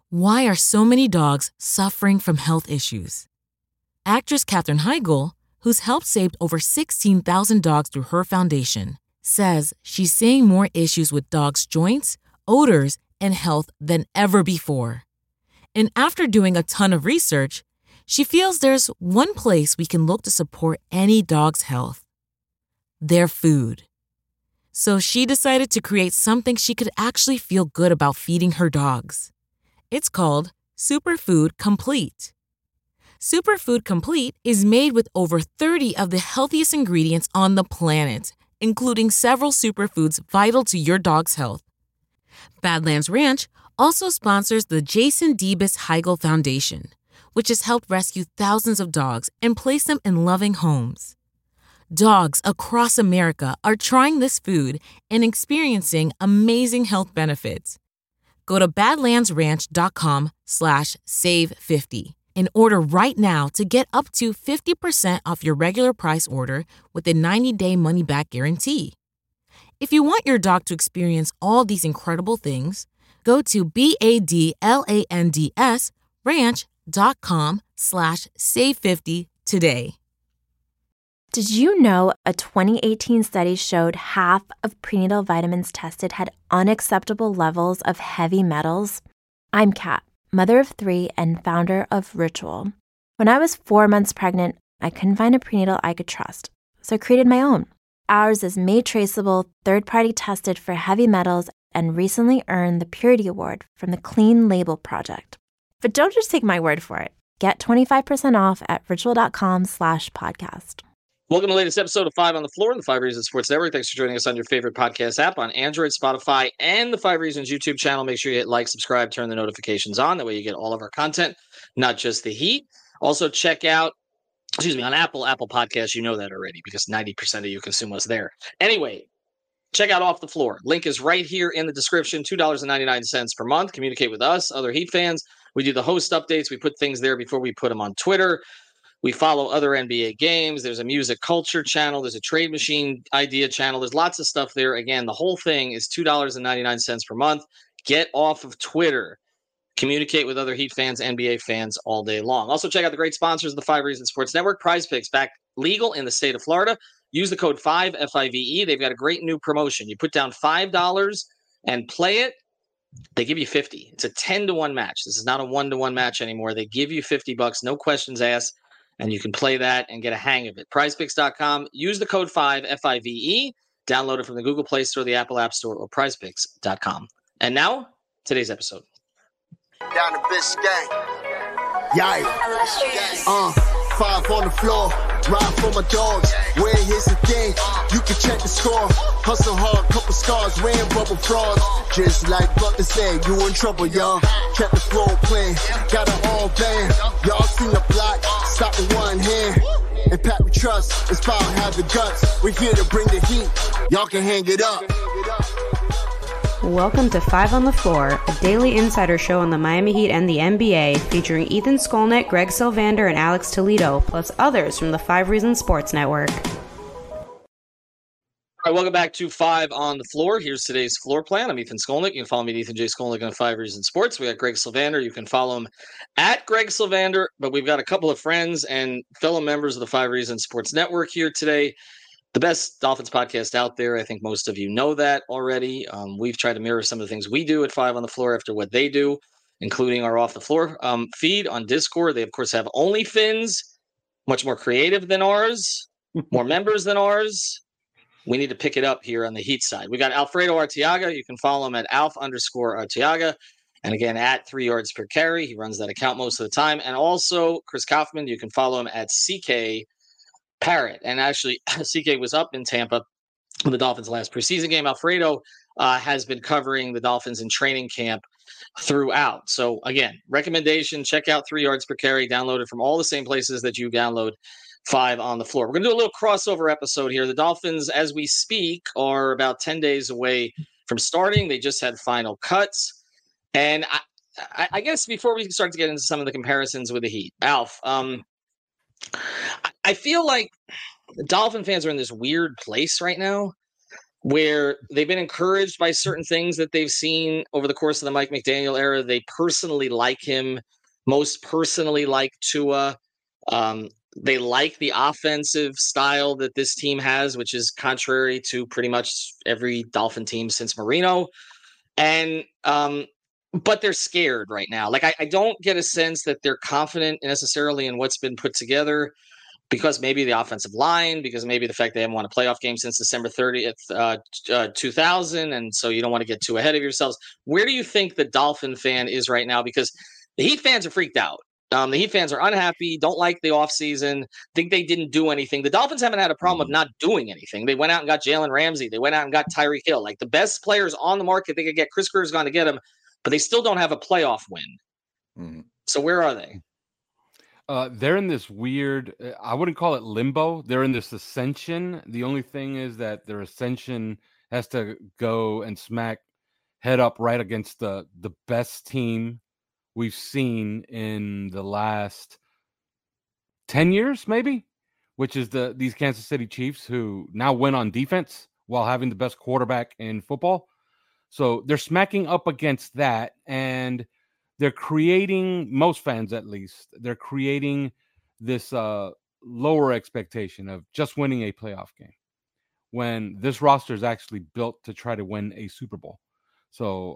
Why are so many dogs suffering from health issues? Actress Katherine Heigl, who's helped save over 16,000 dogs through her foundation, says she's seeing more issues with dogs' joints, odors, and health than ever before. And after doing a ton of research, she feels there's one place we can look to support any dog's health: their food. So she decided to create something she could actually feel good about feeding her dogs. It's called Superfood Complete. Superfood Complete is made with over 30 of the healthiest ingredients on the planet, including several superfoods vital to your dog's health. Badlands Ranch also sponsors the Jason Debus Heigl Foundation, which has helped rescue thousands of dogs and place them in loving homes. Dogs across America are trying this food and experiencing amazing health benefits. Go to badlandsranch.com/save50 and order right now to get up to 50% off your regular price order with a 90-day money-back guarantee. If you want your dog to experience all these incredible things, go to badlandsranch.com/save50 today. Did you know a 2018 study showed half of prenatal vitamins tested had unacceptable levels of heavy metals? I'm Kat, mother of 3 and founder of Ritual. When I was 4 months pregnant, I couldn't find a prenatal I could trust, so I created my own. Ours is made traceable, third-party tested for heavy metals, and recently earned the Purity Award from the Clean Label Project. But don't just take my word for it. Get 25% off at ritual.com/podcast. Welcome to the latest episode of 5 on the Floor on the 5 Reasons Sports Network. Thanks for joining us on your favorite podcast app on Android, Spotify, and the 5 Reasons YouTube channel. Make sure you hit like, subscribe, turn the notifications on. That way you get all of our content, not just the heat. Also check out, on Apple Podcasts. You know that already because 90% of you consume us there. Anyway, check out Off the Floor. Link is right here in the description. $2.99 per month. Communicate with us, other Heat fans. We do the host updates. We put things there before we put them on Twitter. We follow other NBA games. There's a music culture channel. There's a trade machine idea channel. There's lots of stuff there. Again, the whole thing is $2.99 per month. Get off of Twitter. Communicate with other Heat fans, NBA fans all day long. Also, check out the great sponsors of the 5 Reasons Sports Network. Prize Picks, back legal in the state of Florida. Use the code 5, F-I-V-E. They've got a great new promotion. You put down $5 and play it. They give you 50. It's a 10-to-1 match. This is not a 1-to-1 match anymore. They give you $50, no questions asked. And you can play that and get a hang of it. PrizePicks.com. Use the code 5, F-I-V-E. Download it from the Google Play Store, the Apple App Store, or PrizePicks.com. And now, today's episode. Down the Biscayne. Yikes. 5 on the floor. Ride for my dogs. Where here's the thing. You can check the score. Hustle hard, couple scars. Wearing rubber frauds. Just like Butler said, you in trouble, y'all. Kept the floor playing. Got it all banned. Y'all seen the block. Stop with one hand. And Pat we trust. It's power, have the guts. We're here to bring the heat. Y'all can hang it up. Welcome to 5 on the Floor, a daily insider show on the Miami Heat and the NBA, featuring Ethan Skolnick, Greg Sylvander, and Alex Toledo, plus others from the 5 Reasons Sports Network. All right, welcome back to 5 on the Floor. Here's today's floor plan. I'm Ethan Skolnick. You can follow me at Ethan J. Skolnick on 5 Reasons Sports. We got Greg Sylvander. You can follow him at Greg Sylvander, but we've got a couple of friends and fellow members of the 5 Reasons Sports Network here today. The best Dolphins podcast out there. I think most of you know that already. We've tried to mirror some of the things we do at 5 on the Floor after what they do, including our Off the Floor feed on Discord. They, of course, have OnlyFins, much more creative than ours, more members than ours. We need to pick it up here on the Heat side. We got Alfredo Arteaga. You can follow him at Alf_Arteaga. And again, at 3 yards per carry. He runs that account most of the time. And also, Chris Kaufman. You can follow him at CK Parrott. And actually, CK was up in Tampa in the Dolphins' last preseason game. Alfredo has been covering the Dolphins in training camp throughout. So again, recommendation, check out 3 yards per carry, download it from all the same places that you download 5 on the Floor. We're going to do a little crossover episode here. The Dolphins, as we speak, are about 10 days away from starting. They just had final cuts. And I guess before we start to get into some of the comparisons with the Heat, Alf, I feel like Dolphin fans are in this weird place right now where they've been encouraged by certain things that they've seen over the course of the Mike McDaniel era. They personally like him, most personally like Tua. They like the offensive style that this team has, which is contrary to pretty much every Dolphin team since Marino. And but they're scared right now. Like I don't get a sense that they're confident necessarily in what's been put together, because maybe the offensive line, because maybe the fact they haven't won a playoff game since December 30th, 2000, and so you don't want to get too ahead of yourselves. Where do you think the Dolphin fan is right now? Because the Heat fans are freaked out. The Heat fans are unhappy, don't like the offseason, think they didn't do anything. The Dolphins haven't had a problem of not doing anything. They went out and got Jalen Ramsey. They went out and got Tyreek Hill. Like the best players on the market they could get. Chris Greer's gone to get them, but they still don't have a playoff win. Mm-hmm. So where are they? They're in this weird, I wouldn't call it limbo. They're in this ascension. The only thing is that their ascension has to go and smack head up right against the best team we've seen in the last 10 years, maybe, which is these Kansas City Chiefs, who now win on defense while having the best quarterback in football. So they're smacking up against that, and they're creating, most fans at least, they're creating this lower expectation of just winning a playoff game when this roster is actually built to try to win a Super Bowl. So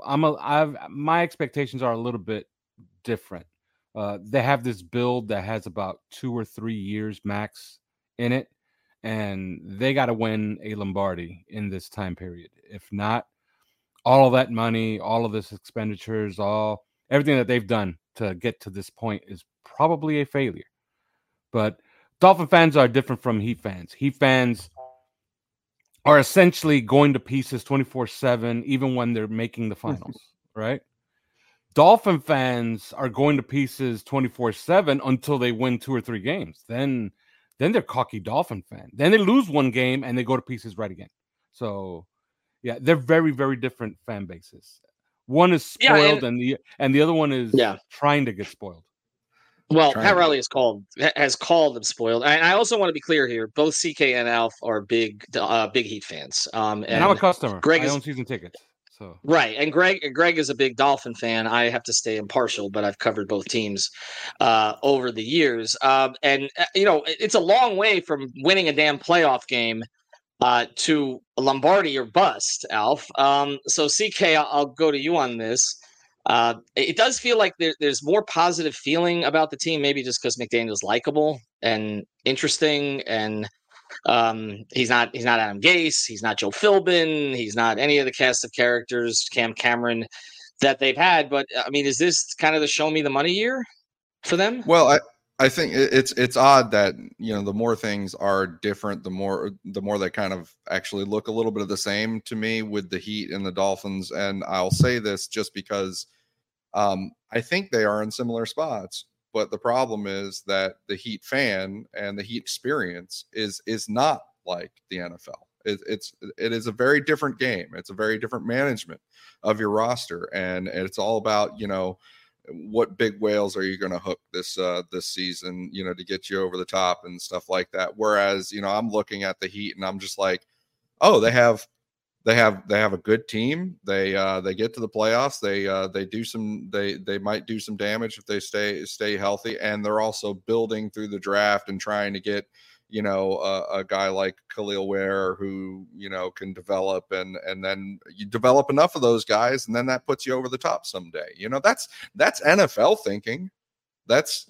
my expectations are a little bit different. They have this build that has about 2 or 3 years max in it, and they got to win a Lombardi in this time period. If not, all of that money, all of this expenditures, everything that they've done to get to this point is probably a failure. But Dolphin fans are different from Heat fans. Heat fans are essentially going to pieces 24/7, even when they're making the finals, right? Dolphin fans are going to pieces 24/7 until they win 2 or 3 games. Then they're cocky Dolphin fan. Then they lose one game and they go to pieces right again. So, yeah, they're very, very different fan bases. One is spoiled, and the other one is trying to get spoiled. Well, Pat Riley has called them spoiled. And I also want to be clear here: both CK and Alf are big Heat fans. And I'm a customer. I own season tickets. So right, and Greg is a big Dolphin fan. I have to stay impartial, but I've covered both teams over the years. And it's a long way from winning a damn playoff game to Lombardi or bust, Alf. So CK, I'll go to you on this. It does feel like there's more positive feeling about the team, maybe just because McDaniel's likable and interesting, and he's not Adam Gase, he's not Joe Philbin, he's not any of the cast of characters, Cam Cameron, that they've had. But I mean, is this kind of the show me the money year for them? Well, I think it's odd that, the more things are different, the more they kind of actually look a little bit of the same to me with the Heat and the Dolphins. And I'll say this just because I think they are in similar spots. But the problem is that the Heat fan and the Heat experience is not like the NFL. It is a very different game. It's a very different management of your roster, and it's all about what big whales are you going to hook this season, to get you over the top and stuff like that. Whereas, I'm looking at the Heat and I'm just like, oh, they have a good team. They get to the playoffs. They might do some damage if they stay healthy. And they're also building through the draft and trying to get, a guy like Khalil Ware who, can develop, and then you develop enough of those guys, and then that puts you over the top someday. That's NFL thinking. That's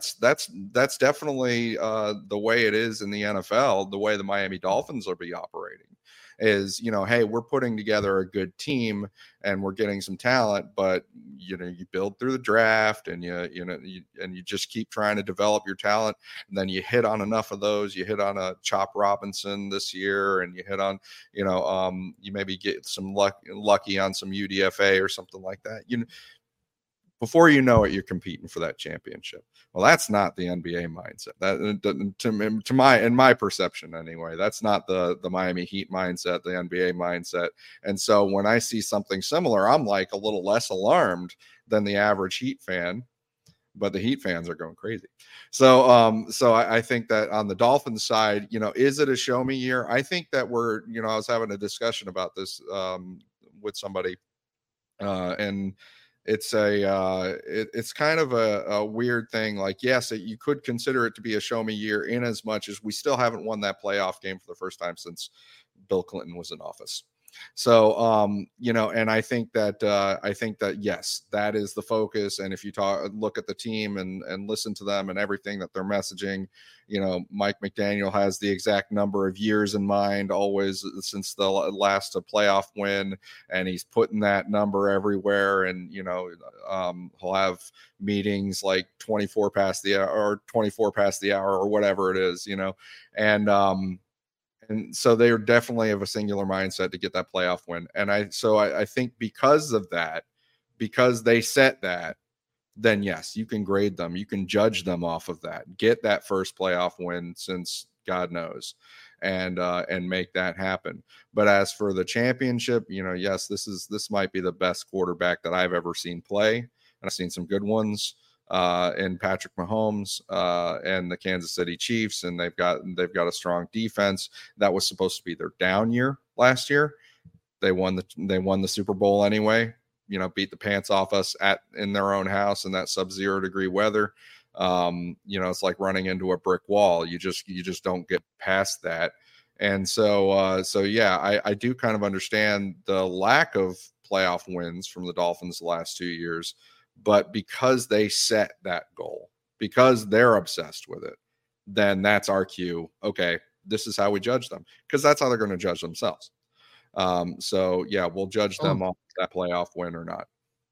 definitely the way it is in the NFL, the way the Miami Dolphins will be operating. Is, hey, we're putting together a good team and we're getting some talent, but you build through the draft and you just keep trying to develop your talent, and then you hit on enough of those. You hit on a Chop Robinson this year, and you hit on you maybe get some lucky on some UDFA or something like that. Before you know it, you're competing for that championship. Well, that's not the NBA mindset. That, in my perception anyway, that's not the Miami Heat mindset, the NBA mindset. And so when I see something similar, I'm like a little less alarmed than the average Heat fan, but the Heat fans are going crazy. So, so I think that on the Dolphins side, is it a show me year? I think that we're, I was having a discussion about this with somebody, and it's it's kind of a weird thing. Like, yes, you could consider it to be a show me year in as much as we still haven't won that playoff game for the first time since Bill Clinton was in office. So, and I think that yes, that is the focus. And if you look at the team and listen to them and everything that they're messaging, Mike McDaniel has the exact number of years in mind, always since the last playoff win. And he's putting that number everywhere. And, he'll have meetings like 24 past the hour or 24 past the hour or whatever it is, and so they definitely have a singular mindset to get that playoff win. And I think because of that, because they set that, then yes, you can grade them. You can judge them off of that. Get that first playoff win since God knows, and make that happen. But as for the championship, yes, this might be the best quarterback that I've ever seen play. And I've seen some good ones in Patrick Mahomes and the Kansas City Chiefs, and they've got a strong defense. That was supposed to be their down year last year. They won the Super Bowl anyway. Beat the pants off us in their own house in that sub-0 degree weather. It's like running into a brick wall. You just don't get past that. And so yeah, I do kind of understand the lack of playoff wins from the Dolphins the last 2 years. But because they set that goal, because they're obsessed with it, then that's our cue. Okay, this is how we judge them, because that's how they're going to judge themselves. So yeah, we'll judge them off that playoff win or not.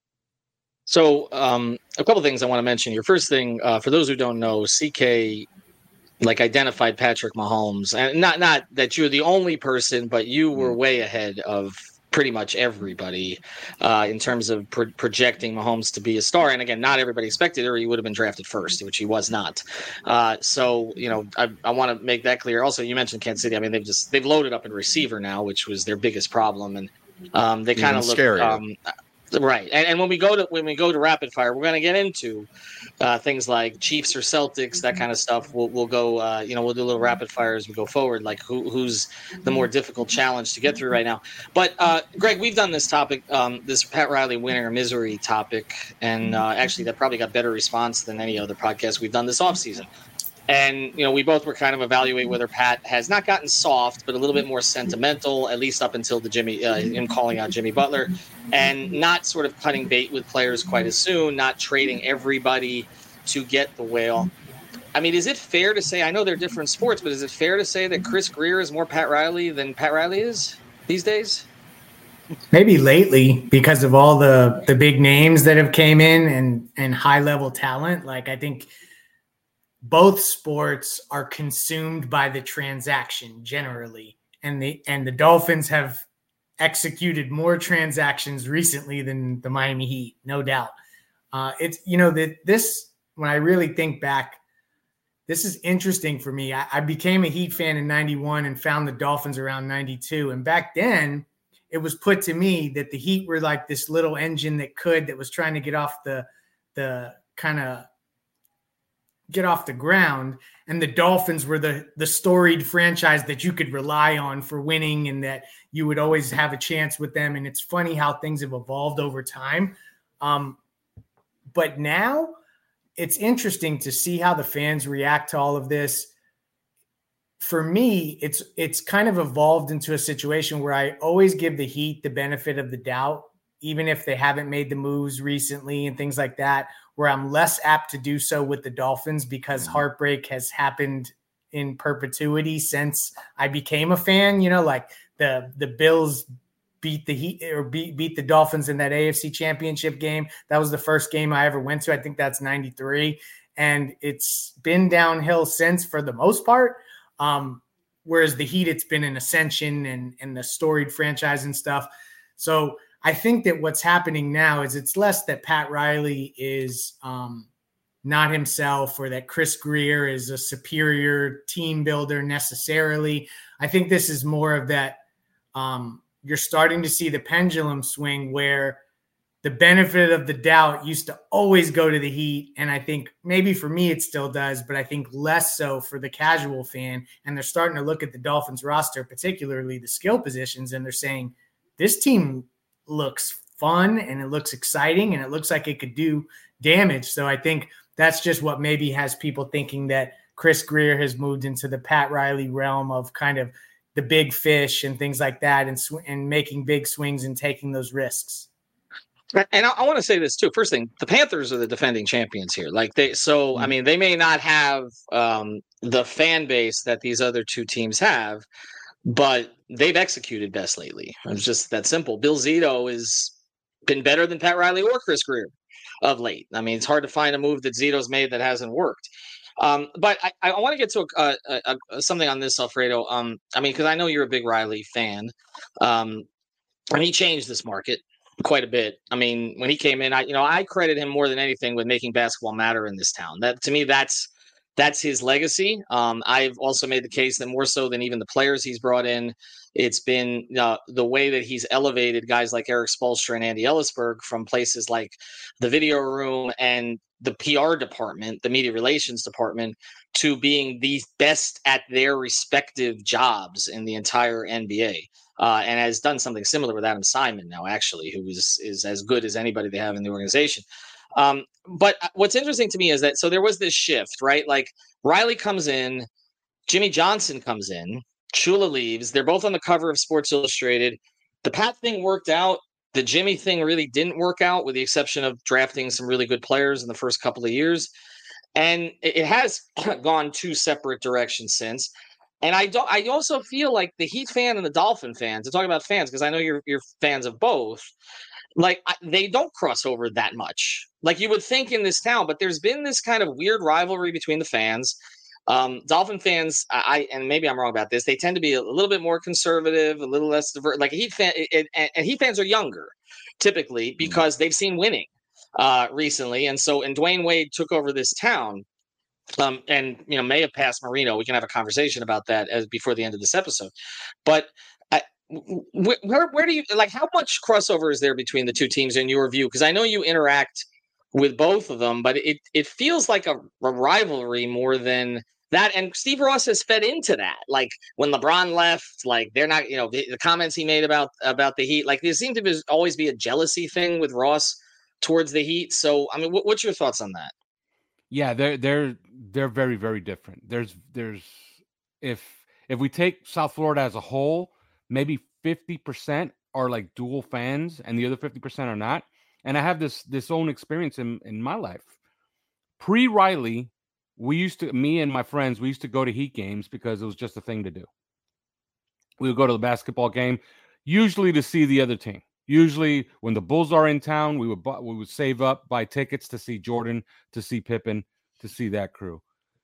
So a couple of things I want to mention. Your first thing, for those who don't know, CK identified Patrick Mahomes, and not that you're the only person, but you were way ahead of pretty much everybody in terms of projecting Mahomes to be a star. And again, not everybody expected it, or he would have been drafted first, which he was not. So I want to make that clear. Also, you mentioned Kansas City. I mean, they've loaded up in receiver now, which was their biggest problem, and they kind of look scary. Right. And when we go to rapid fire, we're going to get into things like Chiefs or Celtics, that kind of stuff. We'll go, we'll do a little rapid fire as we go forward, like who's the more difficult challenge to get through right now. But Greg, we've done this topic, this Pat Riley winning or misery topic, and actually that probably got better response than any other podcast we've done this offseason. And, we both were kind of evaluate whether Pat has not gotten soft, but a little bit more sentimental, at least up until him calling out Jimmy Butler, and not sort of cutting bait with players quite as soon, not trading everybody to get the whale. I mean, is it fair to say, I know they're different sports, but is it fair to say that Chris Greer is more Pat Riley than Pat Riley is these days? Maybe lately, because of all the big names that have came in and high-level talent. Like, I think both sports are consumed by the transaction generally, and the Dolphins have executed more transactions recently than the Miami Heat, no doubt. It's this when I really think back, this is interesting for me. I became a Heat fan in '91 and found the Dolphins around '92, and back then it was put to me that the Heat were like this little engine that was trying to get off the ground, and the Dolphins were the storied franchise that you could rely on for winning, and that you would always have a chance with them. And it's funny how things have evolved over time. But now it's interesting to see how the fans react to all of this. For me, it's kind of evolved into a situation where I always give the Heat the benefit of the doubt, even if they haven't made the moves recently and things like that, where I'm less apt to do so with the Dolphins because heartbreak has happened in perpetuity since I became a fan. Like the Bills beat the Heat or beat the Dolphins in that AFC Championship game. That was the first game I ever went to. I think that's 93. And it's been downhill since for the most part. Whereas the Heat, it's been an ascension and the storied franchise and stuff. So I think that what's happening now is it's less that Pat Riley is not himself, or that Chris Greer is a superior team builder necessarily. I think this is more of that you're starting to see the pendulum swing where the benefit of the doubt used to always go to the Heat. And I think maybe for me it still does, but I think less so for the casual fan. And they're starting to look at the Dolphins roster, particularly the skill positions, and they're saying, this team looks fun and it looks exciting and it looks like it could do damage. So I think that's just what maybe has people thinking that Chris Grier has moved into the Pat Riley realm of kind of the big fish and things like that, and making big swings and taking those risks. And I want to say this too. First thing, the Panthers are the defending champions here. I mean, they may not have the fan base that these other two teams have, but they've executed best lately. It's just that simple. Bill Zito has been better than Pat Riley or Chris Grier of late. I mean, it's hard to find a move that Zito's made that hasn't worked. But I want to get to something on this, Alfredo. I mean, because I know you're a big Riley fan. And he changed this market quite a bit. I mean, when he came in, I credit him more than anything with making basketball matter in this town. That, to me, that's his legacy. I've also made the case that more so than even the players he's brought in, it's been the way that he's elevated guys like Eric Spoelstra and Andy Ellisberg from places like the video room and the PR department, the media relations department, to being the best at their respective jobs in the entire NBA. And has done something similar with Adam Simon now, actually, who is as good as anybody they have in the organization. But what's interesting to me is that, so there was this shift, right? Like Riley comes in, Jimmy Johnson comes in, Shula leaves. They're both on the cover of Sports Illustrated. The Pat thing worked out. The Jimmy thing really didn't work out, with the exception of drafting some really good players in the first couple of years. And it has gone two separate directions since. And I also feel like the Heat fan and the Dolphin fans, to talk about fans, because I know you're fans of both, like they don't cross over that much. Like you would think in this town, but there's been this kind of weird rivalry between the fans. Dolphin fans, and maybe I'm wrong about this, they tend to be a little bit more conservative, a little less diverse. Like a Heat fan, and Heat fans are younger, typically, because they've seen winning recently. And Dwayne Wade took over this town. And may have passed Marino. We can have a conversation about that before the end of this episode. But where do you how much crossover is there between the two teams in your view? Because I know you interact with both of them, but it feels like a rivalry more than that. And Steve Ross has fed into that. Like when LeBron left, like they're not, the comments he made about the Heat, like there seemed to always be a jealousy thing with Ross towards the Heat. So I mean, what's your thoughts on that? Yeah, they're very, very different. There's if we take South Florida as a whole, maybe 50% are like dual fans and the other 50% are not. And I have this own experience in my life. Pre-Riley, me and my friends, we used to go to Heat games because it was just a thing to do. We would go to the basketball game, usually to see the other team. Usually when the Bulls are in town, we would save up, buy tickets to see Jordan, to see Pippen, to see that crew.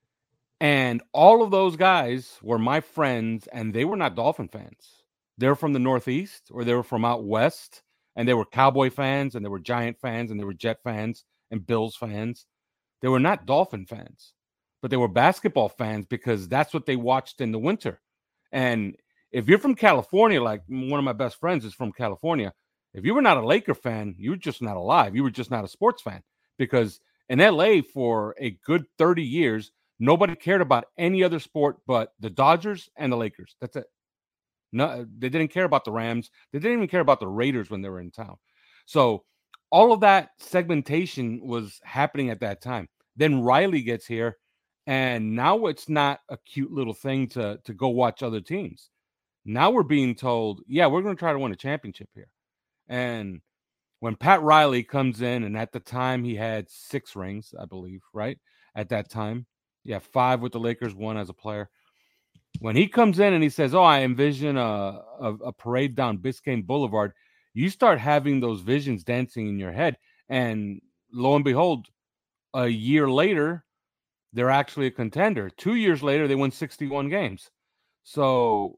And all of those guys were my friends, and they were not Dolphin fans. They're from the Northeast, or they were from out West, and they were Cowboy fans, and they were Giant fans, and they were Jet fans, and Bills fans. They were not Dolphin fans, but they were basketball fans because that's what they watched in the winter. And if you're from California, like one of my best friends is from California, if you were not a Laker fan, you were just not alive. You were just not a sports fan, because in LA for a good 30 years, nobody cared about any other sport but the Dodgers and the Lakers. That's it. No, they didn't care about the Rams. They didn't even care about the Raiders when they were in town. So all of that segmentation was happening at that time. Then Riley gets here, and now it's not a cute little thing to go watch other teams. Now we're being told, yeah, we're going to try to win a championship here. And when Pat Riley comes in, and at the time he had 6 rings, I believe, right? At that time. Yeah, 5 with the Lakers, 1 as a player. When he comes in and he says, oh, I envision a parade down Biscayne Boulevard, you start having those visions dancing in your head. And lo and behold, a year later, they're actually a contender. 2 years later, they won 61 games. So,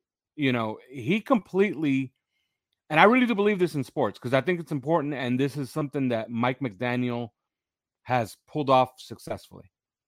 he completely... And I really do believe this in sports, because I think it's important, and this is something that Mike McDaniel has pulled off successfully.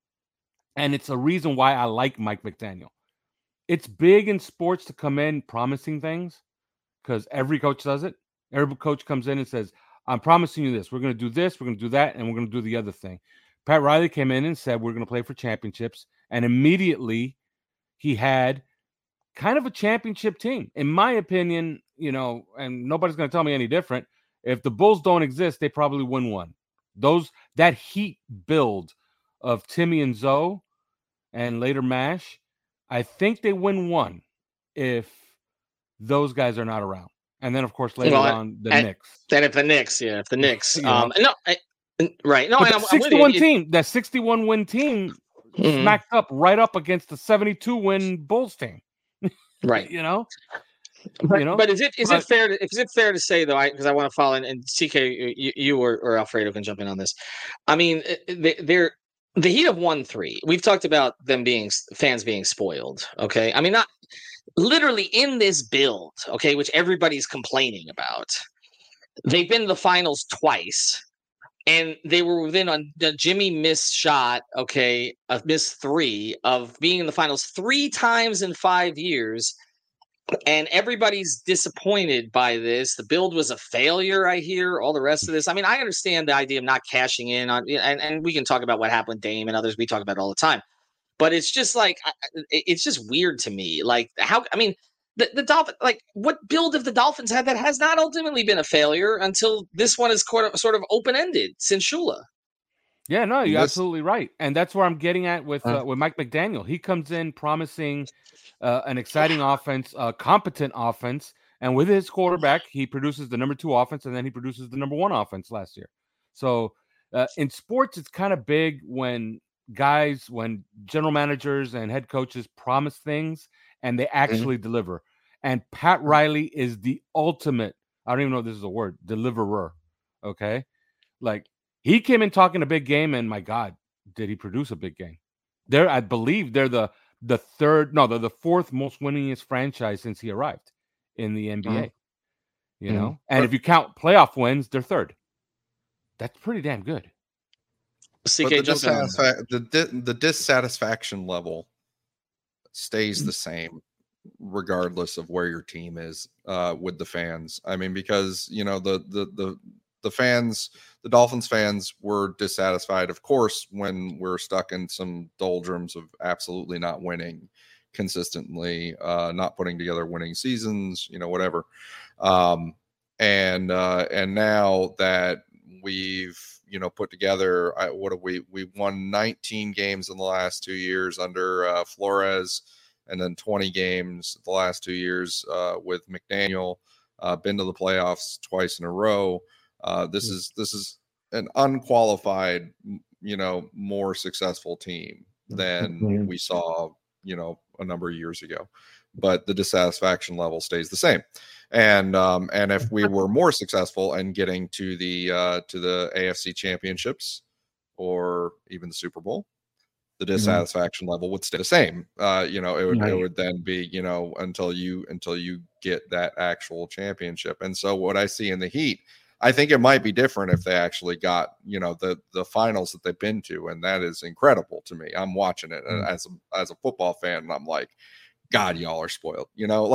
And it's a reason why I like Mike McDaniel. It's big in sports to come in promising things, because every coach does it. Every coach comes in and says, I'm promising you this. We're going to do this, we're going to do that, and we're going to do the other thing. Pat Riley came in and said, we're going to play for championships. And immediately he had kind of a championship team. In my opinion, and nobody's going to tell me any different. If the Bulls don't exist, they probably win one. That Heat build of Timmy and Zoe and later Mash, I think they win one if those guys are not around. And then, of course, later on, the Knicks. Then if the Knicks. Right. No, but that 61-win team smacked up right up against the 72-win Bulls team. Right. But is it fair to say though? Because I want to follow and CK, you or Alfredo can jump in on this. I mean, the Heat have won 3. We've talked about them fans being spoiled. Okay, I mean not literally in this build. Okay, which everybody's complaining about. They've been to the finals twice. And they were within a Jimmy missed shot, a missed 3 of being in the finals 3 times in 5 years. And everybody's disappointed by this. The build was a failure, I hear, all the rest of this. I mean, I understand the idea of not cashing in on, and we can talk about what happened with Dame and others. We talk about it all the time. But it's just like, it's just weird to me. Like, the Dolphins, what build of the Dolphins had that has not ultimately been a failure until this one is sort of open-ended since Shula. Yeah, no, you're absolutely right. And that's where I'm getting at with Mike McDaniel. He comes in promising an exciting offense, a competent offense. And with his quarterback, he produces the number 2 offense, and then he produces the number 1 offense last year. So in sports, it's kind of big when general managers and head coaches promise things and they actually deliver. And Pat Riley is the ultimate, I don't even know if this is a word, deliverer. Okay? Like, he came in talking a big game, and my God, did he produce a big game? I believe they're the 4th most winningest franchise since he arrived in the NBA. And if you count playoff wins, they're 3rd. That's pretty damn good. The dissatisfaction level stays the same regardless of where your team is with the fans. I mean, because the fans, the Dolphins fans, were dissatisfied, of course, when we're stuck in some doldrums of absolutely not winning consistently, not putting together winning seasons, whatever. And now that we've put together, we won 19 games in the last 2 years under Flores, and then 20 games the last 2 years with McDaniel. Been to the playoffs twice in a row. This is an unqualified, more successful team than we saw, a number of years ago. But the dissatisfaction level stays the same. And if we were more successful in getting to the AFC championships or even the Super Bowl, the dissatisfaction level would stay the same. It would then be, until you get that actual championship. And so what I see in the Heat, I think it might be different if they actually got, the finals that they've been to, and that is incredible to me. I'm watching it as a football fan, and I'm like, God, y'all are spoiled,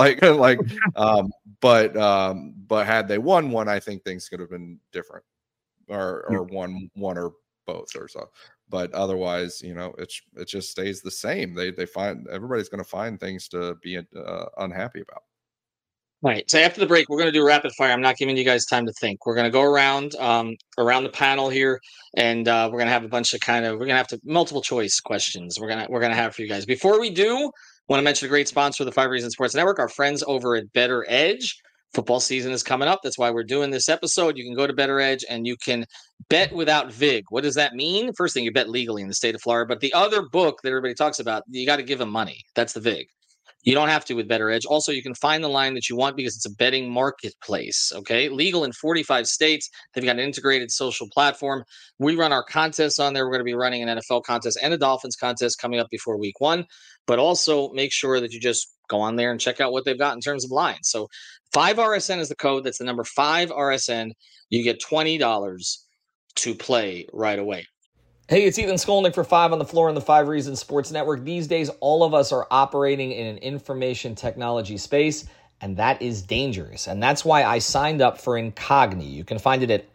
but had they won one, I think things could have been different, or one or both or so. But otherwise, it just stays the same. They find, everybody's going to find things to be unhappy about. All right. So after the break, we're going to do rapid fire. I'm not giving you guys time to think. We're going to go around the panel here, and we're going to have a bunch of we're going to have multiple choice questions. We're going to have for you guys. Before we do, I want to mention a great sponsor of the 5 Reasons Sports Network, our friends over at Better Edge. Football season is coming up. That's why we're doing this episode. You can go to Better Edge and you can bet without VIG. What does that mean? First thing, you bet legally in the state of Florida. But the other book that everybody talks about, you got to give them money. That's the VIG. You don't have to with Better Edge. Also, you can find the line that you want because it's a betting marketplace, okay? Legal in 45 states. They've got an integrated social platform. We run our contests on there. We're going to be running an NFL contest and a Dolphins contest coming up before week 1. But also make sure that you just go on there and check out what they've got in terms of lines. So 5RSN is the code. That's the number 5RSN. You get $20 to play right away. Hey, it's Ethan Skolnick for 5 on the Floor on the 5 Reasons Sports Network. These days, all of us are operating in an information technology space. and that is dangerous. And that's why I signed up for Incogni. You can find it at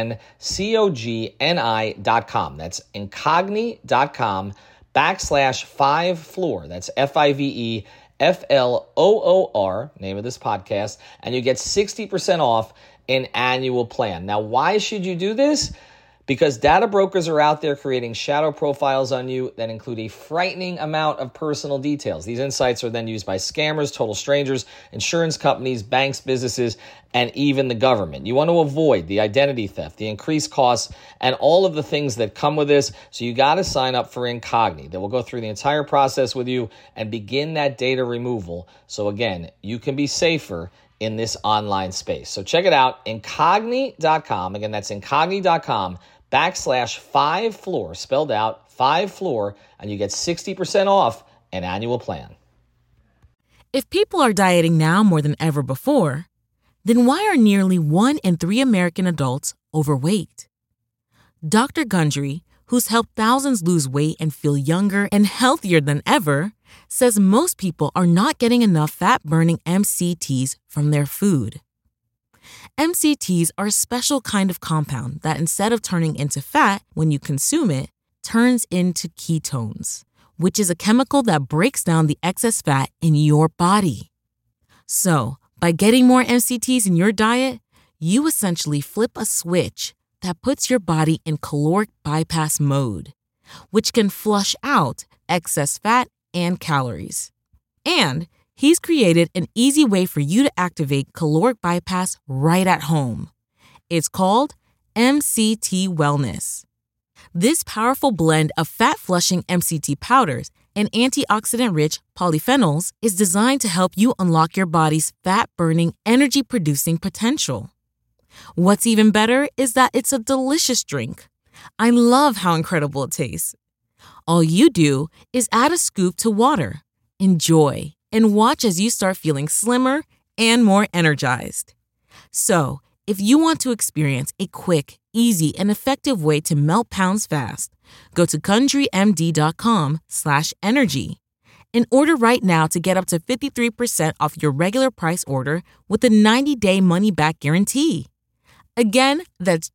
incogni.com. That's incogni.com/5floor. That's FIVEFLOOR, name of this podcast, and you get 60% off an annual plan. Now, why should you do this? Because data brokers are out there creating shadow profiles on you that include a frightening amount of personal details. These insights are then used by scammers, total strangers, insurance companies, banks, businesses, and even the government. You want to avoid the identity theft, the increased costs, and all of the things that come with this. So you got to sign up for Incogni. That will go through the entire process with you and begin that data removal. So again, you can be safer in this online space. So check it out, incogni.com. Again, that's incogni.com/5floor, spelled out 5floor, and you get 60% off an annual plan. If people are dieting now more than ever before, then why are nearly 1 in 3 American adults overweight? Dr. Gundry, who's helped thousands lose weight and feel younger and healthier than ever, says most people are not getting enough fat-burning MCTs from their food. MCTs are a special kind of compound that, instead of turning into fat when you consume it, turns into ketones, which is a chemical that breaks down the excess fat in your body. So, by getting more MCTs in your diet, you essentially flip a switch that puts your body in caloric bypass mode, which can flush out excess fat and calories. And he's created an easy way for you to activate caloric bypass right at home. It's called MCT Wellness. This powerful blend of fat-flushing MCT powders and antioxidant-rich polyphenols is designed to help you unlock your body's fat-burning, energy-producing potential. What's even better is that it's a delicious drink. I love how incredible it tastes. All you do is add a scoop to water, enjoy, and watch as you start feeling slimmer and more energized. So, if you want to experience a quick, easy, and effective way to melt pounds fast, go to GundryMD.com/energy and order right now to get up to 53% off your regular price order with a 90-day money-back guarantee. Again, that's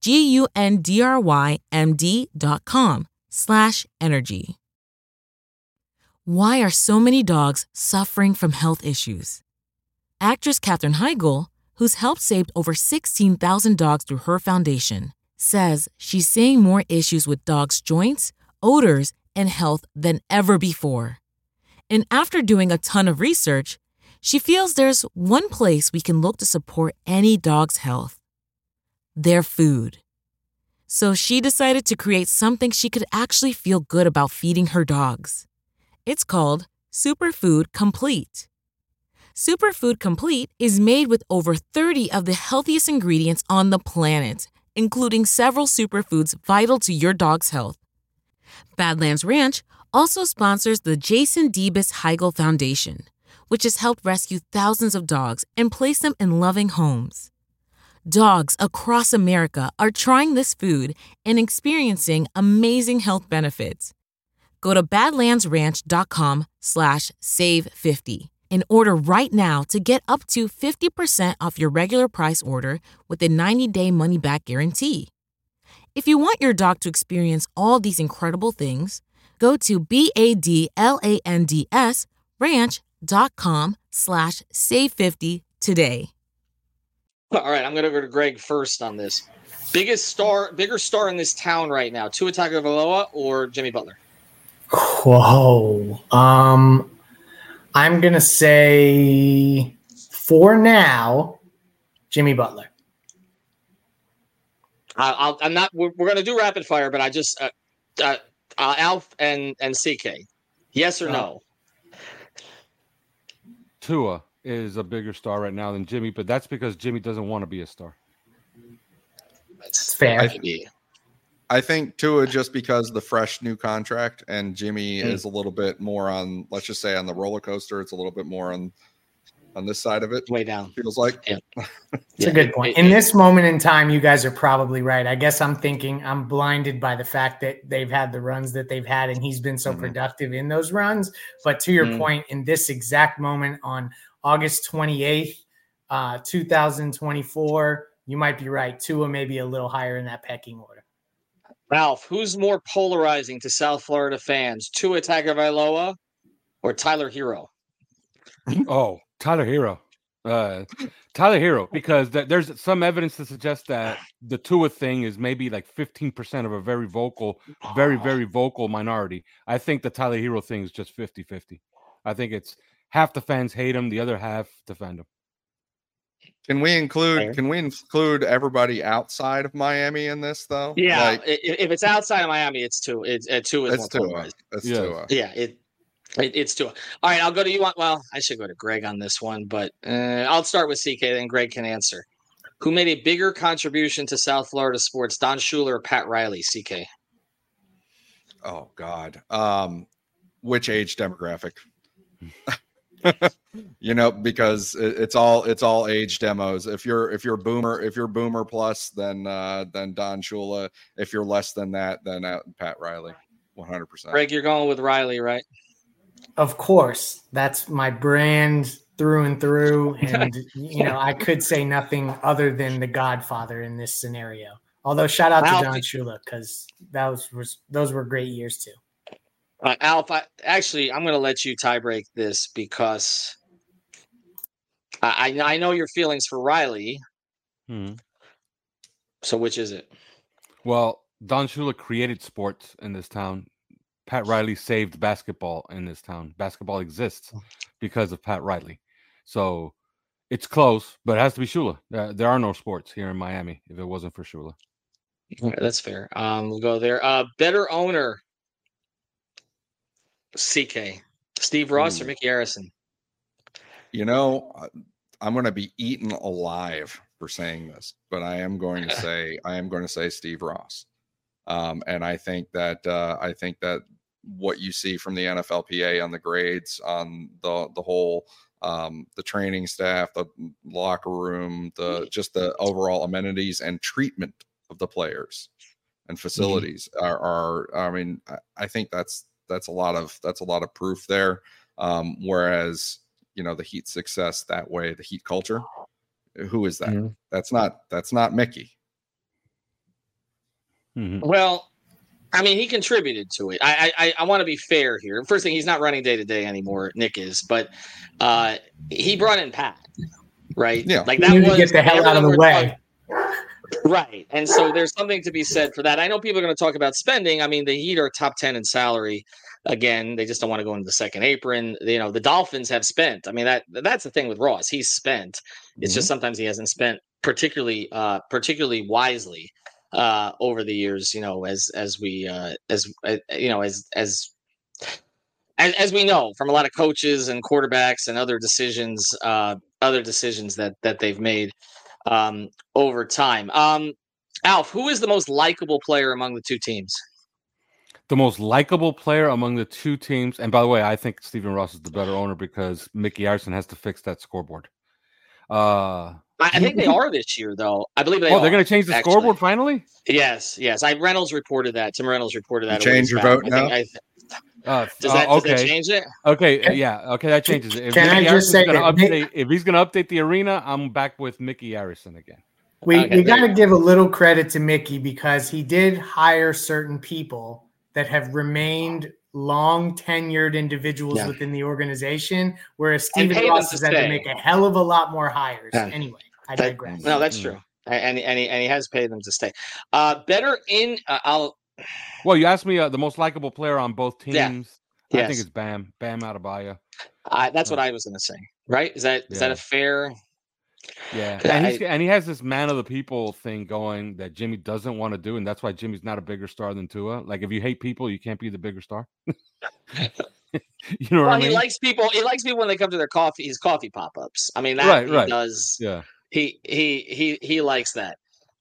GUNDRYMD.com/energy. Why are so many dogs suffering from health issues? Actress Katherine Heigl, who's helped save over 16,000 dogs through her foundation, says she's seeing more issues with dogs' joints, odors, and health than ever before. And after doing a ton of research, she feels there's one place we can look to support any dog's health: their food. So she decided to create something she could actually feel good about feeding her dogs. It's called Superfood Complete. Superfood Complete is made with over 30 of the healthiest ingredients on the planet, including several superfoods vital to your dog's health. Badlands Ranch also sponsors the Jason Debus Heigl Foundation, which has helped rescue thousands of dogs and place them in loving homes. Dogs across America are trying this food and experiencing amazing health benefits. Go to badlandsranch.com/save50 and order right now to get up to 50% off your regular price order with a 90-day money-back guarantee. If you want your dog to experience all these incredible things, go to BADLANDS ranch.com/save50 today. All right, I'm going to go to Greg first on this. Bigger star in this town right now, Tua Tagovailoa or Jimmy Butler? Whoa. I'm going to say, for now, Jimmy Butler. I'm not. We're going to do rapid fire, but I just Alf and CK. Yes or no? Tua is a bigger star right now than Jimmy, but that's because Jimmy doesn't want to be a star. That's fair. I think Tua, just because the fresh new contract, and Jimmy is a little bit more on, let's just say, on the roller coaster. It's a little bit more on this side of it. Way down. Feels like. Yeah. It's a good point. In this moment in time, you guys are probably right. I guess I'm blinded by the fact that they've had the runs that they've had, and he's been so productive in those runs. But to your point, in this exact moment on August 28th, 2024. You might be right. Tua may be a little higher in that pecking order. Ralph, who's more polarizing to South Florida fans, Tua Tagovailoa or Tyler Hero? Oh, Tyler Hero. Tyler Hero, because there's some evidence to suggest that the Tua thing is maybe like 15% of a very vocal, very vocal minority. I think the Tyler Hero thing is just 50-50. I think it's half the fans hate him, the other half defend him. Can we include everybody outside of Miami in this though? Yeah, like, if it's outside of Miami, it's Tua. Tua is more polarizing. That's Tua. Yeah, it's Tua. All right, I'll go to you. Well, I should go to Greg on this one, but I'll start with CK, then Greg can answer. Who made a bigger contribution to South Florida sports, Don Shula or Pat Riley? CK. Oh God, which age demographic? Because it's all age demos. If you're boomer plus, then Don Shula. If you're less than that, then Pat Riley, 100%. Greg, you're going with Riley, right? Of course, that's my brand through and through, and I could say nothing other than the Godfather in this scenario. Although shout out to Don Shula, because those were great years too. Alf, I'm going to let you tiebreak this because I know your feelings for Riley. So which is it? Well, Don Shula created sports in this town. Pat Riley saved basketball in this town. Basketball exists because of Pat Riley. So it's close, but it has to be Shula. There are no sports here in Miami if it wasn't for Shula. That's fair. We'll go there. Better owner, CK, Steve Ross or Mickey Arison? I'm going to be eaten alive for saying this, but I am going to say Steve Ross. And I think that what you see from the NFLPA on the grades, on the whole, the training staff, the locker room, just the overall amenities and treatment of the players and facilities I think that's a lot of proof there. Whereas, the Heat success that way, the Heat culture, who is that? That's not Mickey. Well, he contributed to it. I want to be fair here. First thing, he's not running day to day anymore. Nick is, but he brought in Pat, right? Yeah, like that was get the hell out of the way. Right. And so there's something to be said for that. I know people are going to talk about spending. The Heat are top 10 in salary. Again, they just don't want to go into the second apron. The Dolphins have spent. That's the thing with Ross. He's spent. It's just sometimes he hasn't spent particularly wisely over the years, as we know from a lot of coaches and quarterbacks and other decisions that they've made over time. Alf, who is the most likable player among the two teams? The most likable player among the two teams, and by the way, I think Stephen Ross is the better owner because Mickey Arison has to fix that scoreboard. I think they are this year, though. I believe they are. They're going to change the scoreboard finally? Yes. Reynolds reported that. Tim Reynolds reported that. You change your vote now? Does that change it? Okay, yeah. Okay, that changes it. If he's going to update the arena, I'm back with Mickey Arison again. We got to give a little credit to Mickey because he did hire certain people that have remained long tenured individuals within the organization, whereas Stephen Ross has had to make a hell of a lot more hires. Anyway, I digress. No, that's true. And he has paid them to stay. Better in Well, you asked me the most likable player on both teams. Yeah. I think it's Bam Adebayo. That's what I was going to say. Right? Is that a fair? Yeah, and he has this man of the people thing going that Jimmy doesn't want to do, and that's why Jimmy's not a bigger star than Tua. Like, if you hate people, you can't be the bigger star. What I mean? He likes people. He likes people when they come to his coffee pop-ups. He does. Yeah, he likes that.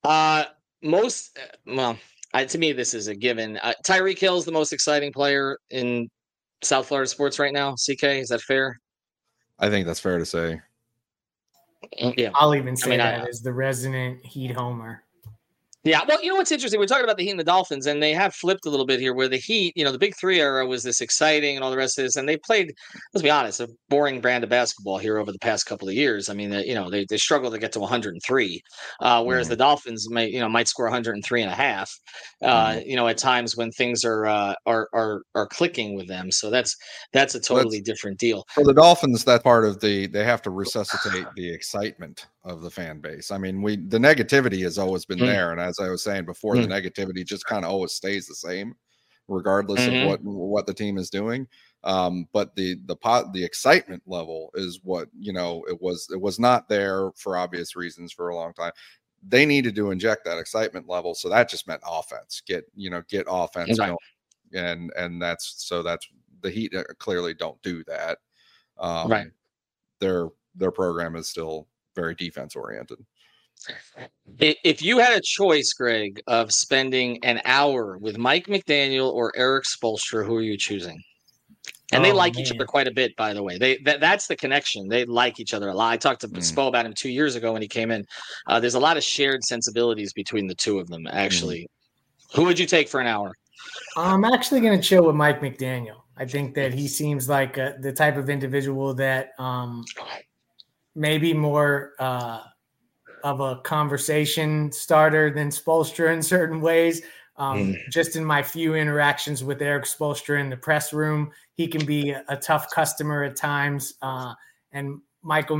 To me, this is a given. Tyreek Hill is the most exciting player in South Florida sports right now. CK, is that fair? I think that's fair to say. Yeah, I'll even say that as the resident Heat homer. Yeah, well, you know what's interesting? We're talking about the Heat and the Dolphins, and they have flipped a little bit here. Where the Heat, the Big Three era was this exciting and all the rest of this, and they played. Let's be honest, a boring brand of basketball here over the past couple of years. I mean, they struggle to get to 103, whereas the Dolphins might score 103 and a half. At times when things are clicking with them, so that's a totally different deal. For the Dolphins, that part of they have to resuscitate the excitement of the fan base. I mean, the negativity has always been there, and as I was saying before, the negativity just kind of always stays the same, regardless of what the team is doing. But the excitement level is what it was not there for obvious reasons for a long time. They needed to inject that excitement level, so that just meant offense. Get offense going, and that's the Heat clearly don't do that. Right. Their program is still very defense oriented. If you had a choice, Greg, of spending an hour with Mike McDaniel or Eric Spoelstra, who are you choosing? And they like each other quite a bit, by the way. That's the connection. They like each other a lot. I talked to Spo about him 2 years ago when he came in. There's a lot of shared sensibilities between the two of them, actually. Who would you take for an hour? I'm actually going to chill with Mike McDaniel. I think that he seems like the type of individual that maybe more of a conversation starter than Spoelstra in certain ways. Just in my few interactions with Eric Spoelstra in the press room, he can be a tough customer at times. And Mike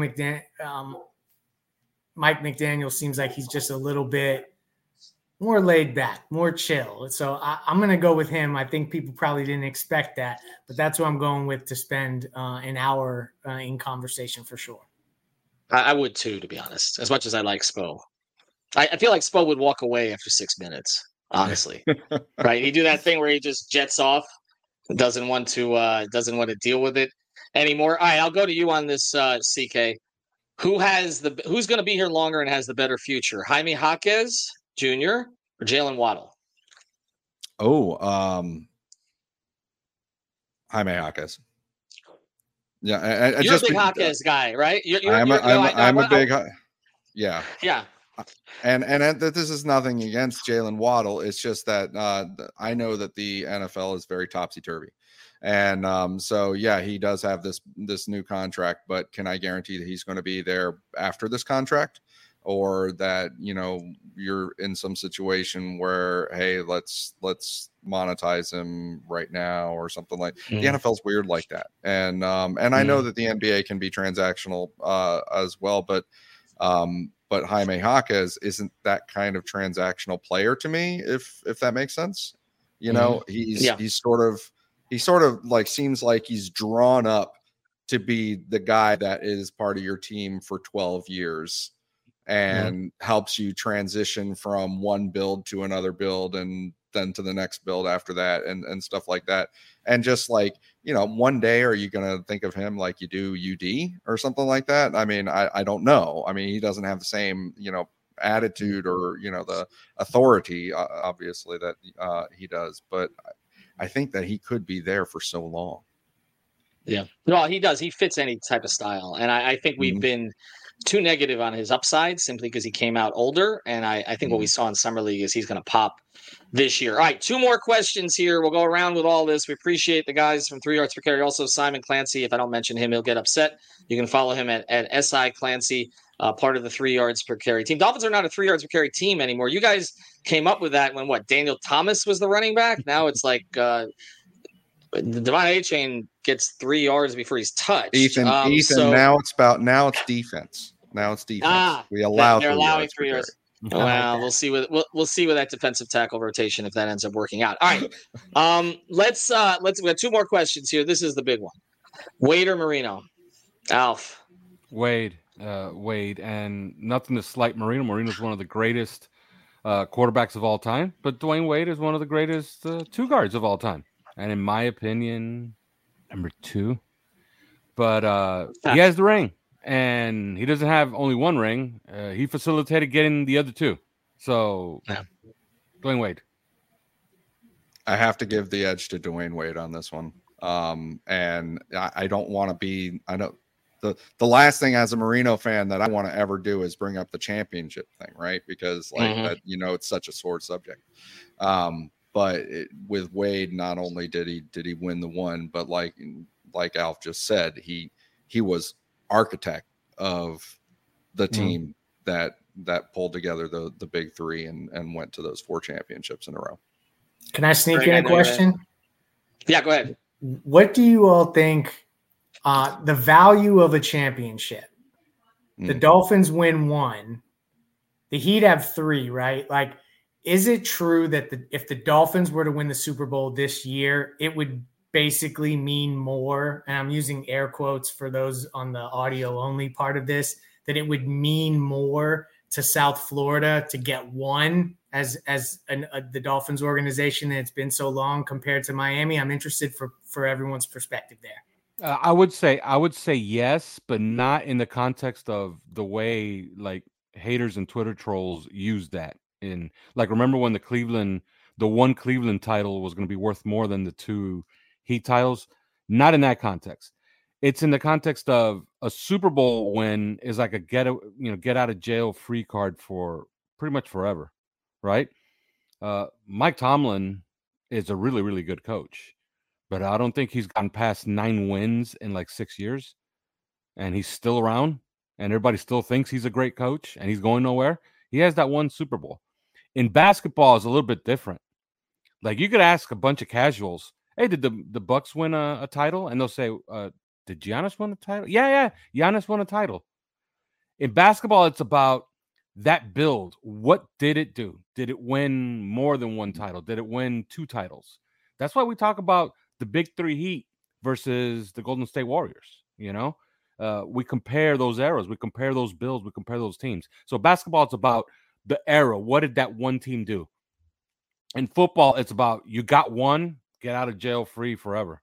McDaniel seems like he's just a little bit more laid back, more chill. So I'm going to go with him. I think people probably didn't expect that, but that's what I'm going with to spend an hour in conversation for sure. I would too, to be honest, as much as I like Spo. I feel like Spo would walk away after 6 minutes, honestly. Right? He'd do that thing where he just jets off, doesn't want to deal with it anymore. All right, I'll go to you on this, CK. Who's going to be here longer and has the better future? Jaime Jaquez Jr. or Jalen Waddle? Jaime Jaquez. Yeah, you're a big Jaquez guy, right? I'm a big. Yeah. Yeah. And this is nothing against Jalen Waddle. It's just that I know that the NFL is very topsy-turvy. And so, yeah, he does have this new contract, but can I guarantee that he's going to be there after this contract? Or that, you're in some situation where, hey, let's monetize him right now or something like the NFL's weird like that. And I know that the NBA can be transactional as well, but Jaime Jaquez isn't that kind of transactional player to me, if that makes sense. He sort of like seems like he's drawn up to be the guy that is part of your team for 12 years and helps you transition from one build to another build and then to the next build after that and stuff like that. And just like, one day, are you going to think of him like you do UD or something like that? I mean, I don't know. I mean, he doesn't have the same, attitude or, the authority, obviously, that he does. But I think that he could be there for so long. Yeah. No, he does. He fits any type of style. And I think we've been too negative on his upside simply because he came out older. And I think what we saw in Summer League is he's going to pop this year. All right, 2 more questions here. We'll go around with all this. We appreciate the guys from 3 Yards Per Carry. Also, Simon Clancy. If I don't mention him, he'll get upset. You can follow him at SI Clancy, part of the 3 Yards Per Carry team. Dolphins are not a 3 Yards Per Carry team anymore. You guys came up with that when Daniel Thomas was the running back? Now it's like Devon A-Chain gets 3 yards before he's touched. Ethan. Now it's defense. Now it's defense. We allow they're allowing 3 yards. Well, we'll see with that defensive tackle rotation if that ends up working out. All right, let's we have 2 more questions here. This is the big one: Wade or Marino? Alf. Wade, and nothing to slight Marino. Marino's one of the greatest quarterbacks of all time, but Dwayne Wade is one of the greatest 2 guards of all time, and in my opinion, number 2. But he has the ring. And he doesn't have only 1 ring. He facilitated getting the other 2. So, Dwayne Wade. I have to give the edge to Dwayne Wade on this one. And I don't want to be. the last thing as a Marino fan that I want to ever do is bring up the championship thing, right? Because that, it's such a sore subject. But with Wade, not only did he win the one, but like Alf just said, he was architect of the team that pulled together the big three and went to those 4 championships in a row. Can I sneak in a question? Yeah, go ahead. What do you all think the value of a championship? The Dolphins win 1. The Heat have 3, right? Like, is it true that if the Dolphins were to win the Super Bowl this year, it would basically mean more, and I'm using air quotes for those on the audio only part of this, that it would mean more to South Florida to get 1 as the Dolphins organization that it's been so long compared to Miami? I'm interested for everyone's perspective there. I would say yes, but not in the context of the way like haters and Twitter trolls use that. In like, remember when the one Cleveland title was going to be worth more than the 2 Heat titles? Not in that context. It's in the context of a Super Bowl win is like a get out of jail free card for pretty much forever, right? Mike Tomlin is a really, really good coach, but I don't think he's gotten past 9 wins in like 6 years, and he's still around, and everybody still thinks he's a great coach, and he's going nowhere. He has that one Super Bowl. In basketball, is a little bit different. Like, you could ask a bunch of casuals, "Hey, did the Bucks win a title?" And they'll say, "Did Giannis win a title?" Yeah, Giannis won a title. In basketball, it's about that build. What did it do? Did it win more than 1 title? Did it win 2 titles? That's why we talk about the big 3 Heat versus the Golden State Warriors. We compare those eras. We compare those builds. We compare those teams. So basketball, it's about the era. What did that one team do? In football, it's about you got 1, get out of jail free forever.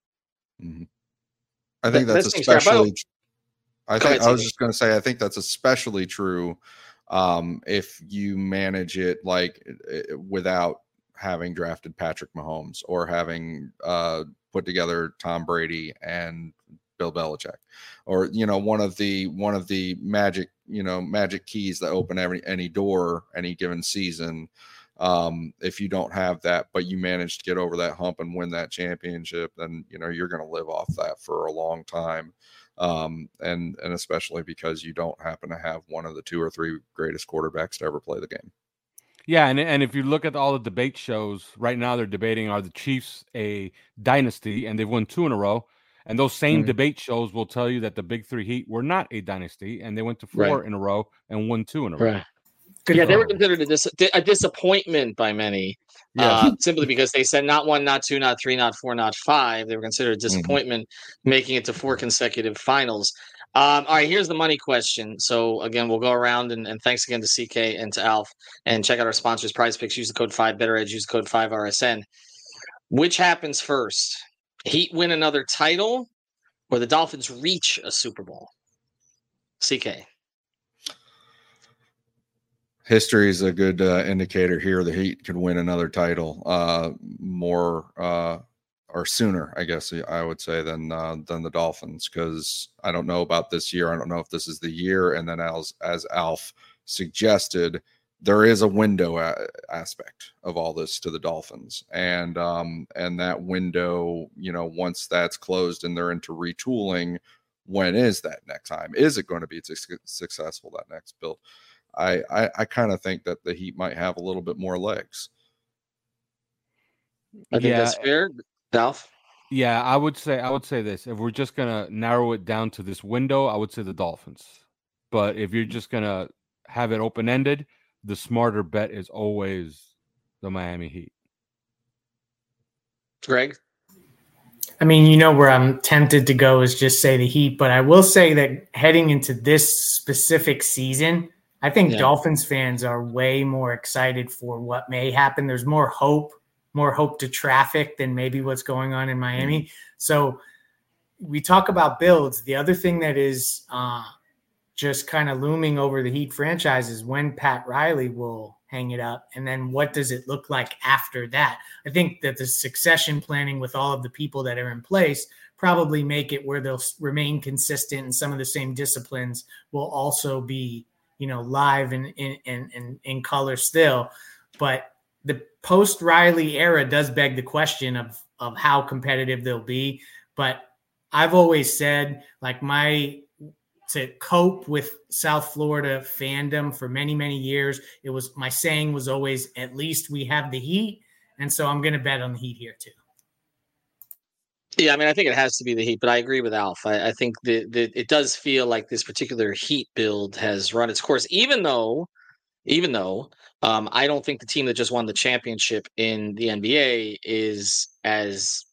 I think that's especially. I was just going to say, I think that's especially true if you manage it like without having drafted Patrick Mahomes or having put together Tom Brady and Bill Belichick, or one of the magic keys that open any door any given season. If you don't have that, but you manage to get over that hump and win that championship, then you're going to live off that for a long time. And especially because you don't happen to have one of the 2 or 3 greatest quarterbacks to ever play the game. Yeah, and if you look at all the debate shows right now, they're debating, are the Chiefs a dynasty? And they've won 2 in a row. And those same debate shows will tell you that the big 3 Heat were not a dynasty, and they went to 4 in a row and won 2 in a row. Right. They were considered a disappointment by many, simply because they said not 1, not 2, not 3, not 4, not 5. They were considered a disappointment, making it to 4 consecutive finals. All right, here's the money question. So again, we'll go around and thanks again to CK and to Alf, and check out our sponsors, Prize Picks. Use the code 5BetterEdge. Use the code 5RSN. Which happens first? Heat win another title, or the Dolphins reach a Super Bowl? CK. History is a good indicator here. The Heat could win another title more or sooner, I guess I would say, than the Dolphins, because I don't know about this year. I don't know if this is the year. And then as Alf suggested, there is a window aspect of all this to the Dolphins, and that window, once that's closed and they're into retooling, when is that next time? Is it going to be successful, that next build? I kind of think that the Heat might have a little bit more legs. I think that's fair, Alf. Yeah, I would say this. If we're just gonna narrow it down to this window, I would say the Dolphins. But if you're just gonna have it open ended, the smarter bet is always the Miami Heat. Greg? I mean, where I'm tempted to go is just say the Heat, but I will say that heading into this specific season, I think Dolphins fans are way more excited for what may happen. There's more hope to traffic than maybe what's going on in Miami. So we talk about builds. The other thing that is just kind of looming over the Heat franchise is when Pat Riley will hang it up, and then what does it look like after that? I think that the succession planning with all of the people that are in place probably make it where they'll remain consistent, and some of the same disciplines will also be, live and in color still. But the post Riley era does beg the question of how competitive they'll be. But I've always said, like, to cope with South Florida fandom for many, many years, my saying was always, at least we have the Heat. And so I'm going to bet on the Heat here too. Yeah, I mean, I think it has to be the Heat, but I agree with Alf. I think that it does feel like this particular Heat build has run its course, even though I don't think the team that just won the championship in the NBA is as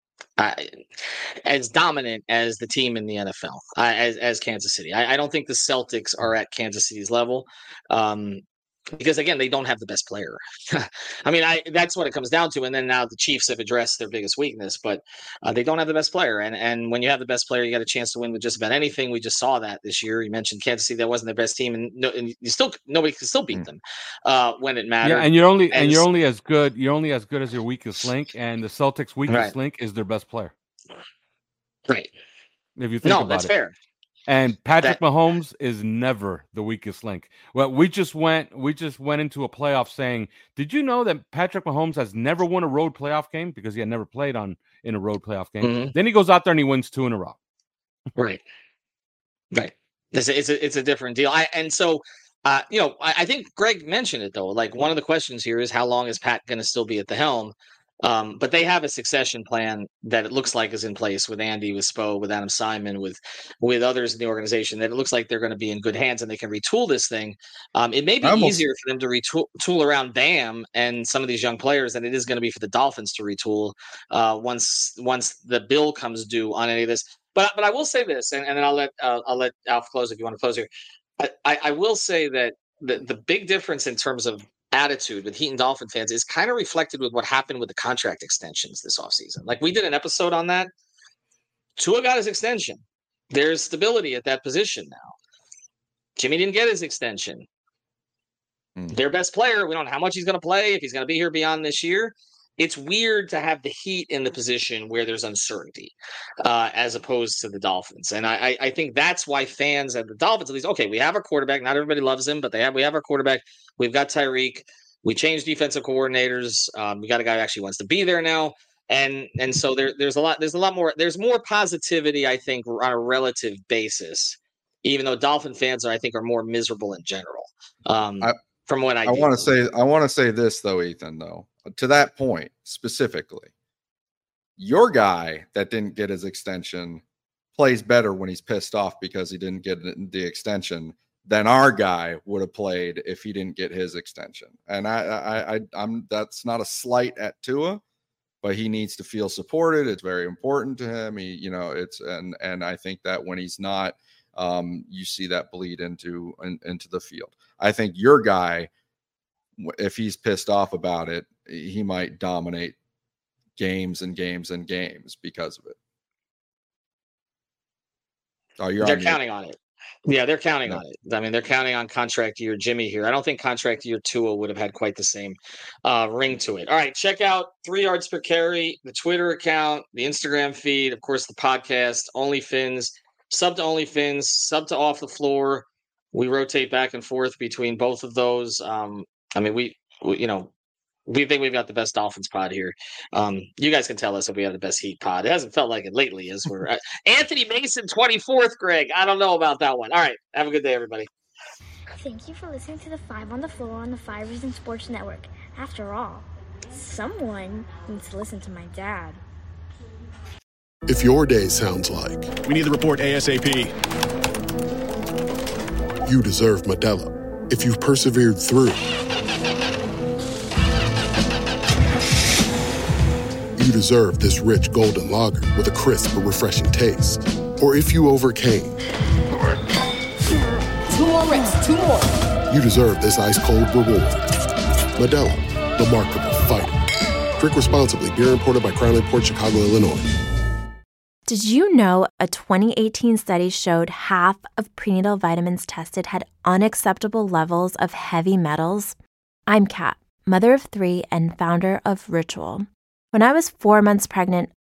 dominant as the team in the NFL, as Kansas City. I don't think the Celtics are at Kansas City's level. Because again, they don't have the best player. I mean, that's what it comes down to. And then now the Chiefs have addressed their biggest weakness, but they don't have the best player. And when you have the best player, you got a chance to win with just about anything. We just saw that this year. You mentioned Kansas City, that wasn't their best team, and nobody can still beat them when it mattered. Yeah, and you're only as good as your weakest link, and the Celtics' weakest link is their best player. Right. If you think about it. No, that's fair. And Patrick Mahomes is never the weakest link. Well, we just went into a playoff saying, did you know that Patrick Mahomes has never won a road playoff game because he had never played in a road playoff game? Mm-hmm. Then he goes out there and he wins 2 in a row. Right. It's a different deal. I think Greg mentioned it though. Like, one of the questions here is, how long is Pat going to still be at the helm? But they have a succession plan that it looks like is in place with Andy, with Spo, with Adam Simon, with others in the organization, that it looks like they're going to be in good hands and they can retool this thing. It may be easier for them to retool around Bam and some of these young players than it is going to be for the Dolphins to retool once the bill comes due on any of this. But I will say this, and then I'll let Alf close if you want to close here. I will say that the big difference in terms of attitude with Heat and Dolphin fans is kind of reflected with what happened with the contract extensions this offseason. Like, we did an episode on that. Tua got his extension. There's stability at that position now. Jimmy didn't get his extension. Their best player, we don't know how much he's going to play, if he's going to be here beyond this year. It's weird to have the Heat in the position where there's uncertainty as opposed to the Dolphins. And I think that's why fans at the Dolphins, at least, okay, we have our quarterback. Not everybody loves him, but we have our quarterback. We've got Tyreek. We changed defensive coordinators. We got a guy who actually wants to be there now. And so there's more positivity, I think, on a relative basis, even though Dolphin fans are more more in general. From what I want to say this though, Ethan, though, to that point specifically, your guy that didn't get his extension plays better when he's pissed off because he didn't get the extension than our guy would have played if he didn't get his extension. And I'm that's not a slight at Tua, but he needs to feel supported. It's very important to him. And I think that when he's not, you see that bleed into the field. I think your guy, if he's pissed off about it, he might dominate games and games and games because of it. Oh, they're counting on it. Yeah, they're counting on it. I mean, they're counting on contract year Jimmy here. I don't think contract year Tua would have had quite the same ring to it. All right, check out 3 Yards Per Carry, the Twitter account, the Instagram feed, of course, the podcast, OnlyFins, sub to OnlyFins, sub to Off the Floor. We rotate back and forth between both of those. We think we've got the best Dolphins pod here. You guys can tell us if we have the best Heat pod. It hasn't felt like it lately as we're Anthony Mason 24th, Greg. I don't know about that one. All right. Have a good day, everybody. Thank you for listening to the 5 on the Floor on the 5 Reasons Sports Network. After all, someone needs to listen to my dad. If your day sounds like, we need the report ASAP, you deserve Modelo. If you've persevered through, you deserve this rich golden lager with a crisp but refreshing taste. Or if you overcame. 2 more reps, 2 more. You deserve this ice-cold reward. Modelo, the Remarkable Fighter. Drink responsibly. Beer imported by Crown Imports, Chicago, Illinois. Did you know a 2018 study showed half of prenatal vitamins tested had unacceptable levels of heavy metals? I'm Kat, mother of 3 and founder of Ritual. When I was 4 months pregnant,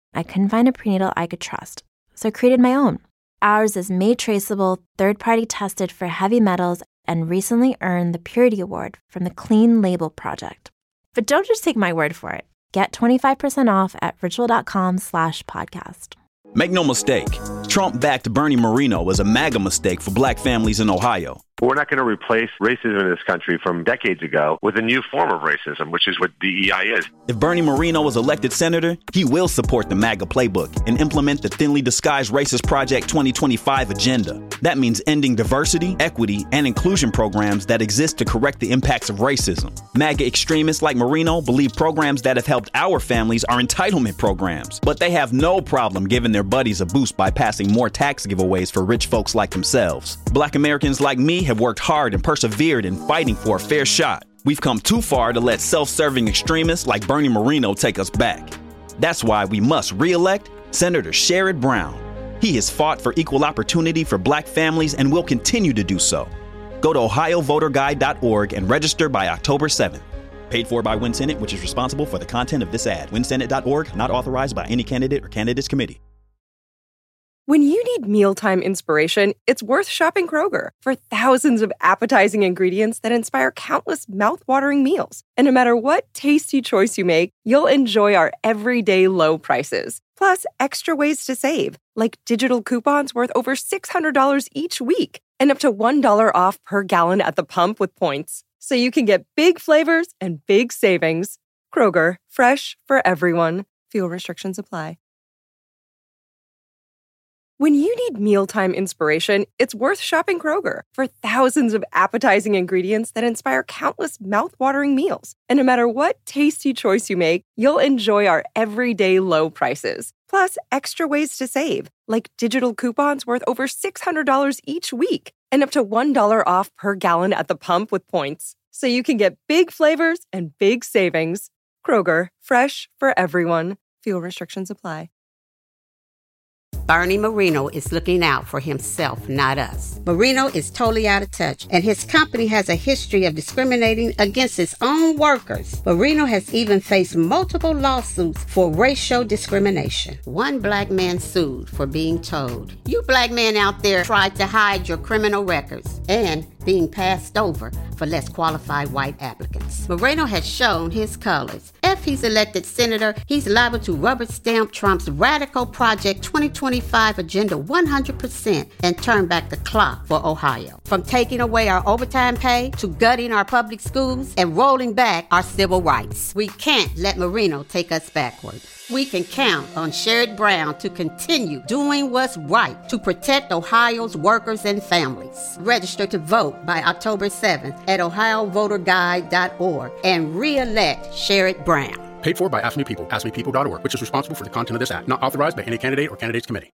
I couldn't find a prenatal I could trust, so I created my own. Ours is made traceable, third-party tested for heavy metals, and recently earned the Purity Award from the Clean Label Project. But don't just take my word for it. Get 25% off at ritual.com/podcast. Make no mistake, Trump-backed Bernie Moreno was a MAGA mistake for black families in Ohio. We're not going to replace racism in this country from decades ago with a new form of racism, which is what DEI is. If Bernie Moreno was elected senator, he will support the MAGA playbook and implement the thinly disguised Racist Project 2025 agenda. That means ending diversity, equity, and inclusion programs that exist to correct the impacts of racism. MAGA extremists like Moreno believe programs that have helped our families are entitlement programs, but they have no problem giving their buddies a boost by passing more tax giveaways for rich folks like themselves. Black Americans like me have worked hard and persevered in fighting for a fair shot. We've come too far to let self-serving extremists like Bernie Moreno take us back. That's why we must re-elect Senator Sherrod Brown. He has fought for equal opportunity for black families and will continue to do so. Go to ohiovoterguide.org and register by October 7th. Paid for by WinSenate, which is responsible for the content of this ad. WinSenate.org, not authorized by any candidate or candidates committee. When you need mealtime inspiration, it's worth shopping Kroger for thousands of appetizing ingredients that inspire countless mouth-watering meals. And no matter what tasty choice you make, you'll enjoy our everyday low prices. Plus, extra ways to save, like digital coupons worth over $600 each week and up to $1 off per gallon at the pump with points. So you can get big flavors and big savings. Kroger, fresh for everyone. Fuel restrictions apply. When you need mealtime inspiration, it's worth shopping Kroger for thousands of appetizing ingredients that inspire countless mouth-watering meals. And no matter what tasty choice you make, you'll enjoy our everyday low prices. Plus, extra ways to save, like digital coupons worth over $600 each week and up to $1 off per gallon at the pump with points. So you can get big flavors and big savings. Kroger, fresh for everyone. Fuel restrictions apply. Bernie Moreno is looking out for himself, not us. Moreno is totally out of touch, and his company has a history of discriminating against its own workers. Moreno has even faced multiple lawsuits for racial discrimination. One black man sued for being told, "You black men out there tried to hide your criminal records," and being passed over for less qualified white applicants. Moreno has shown his colors. If he's elected senator, he's liable to rubber stamp Trump's Radical Project 2025 agenda 100% and turn back the clock for Ohio. From taking away our overtime pay to gutting our public schools and rolling back our civil rights. We can't let Moreno take us backward. We can count on Sherrod Brown to continue doing what's right to protect Ohio's workers and families. Register to vote by October 7th at ohiovoterguide.org and re-elect Sherrod Brown. Paid for by Ask Me People, askmepeople.org, which is responsible for the content of this ad. Not authorized by any candidate or candidates committee.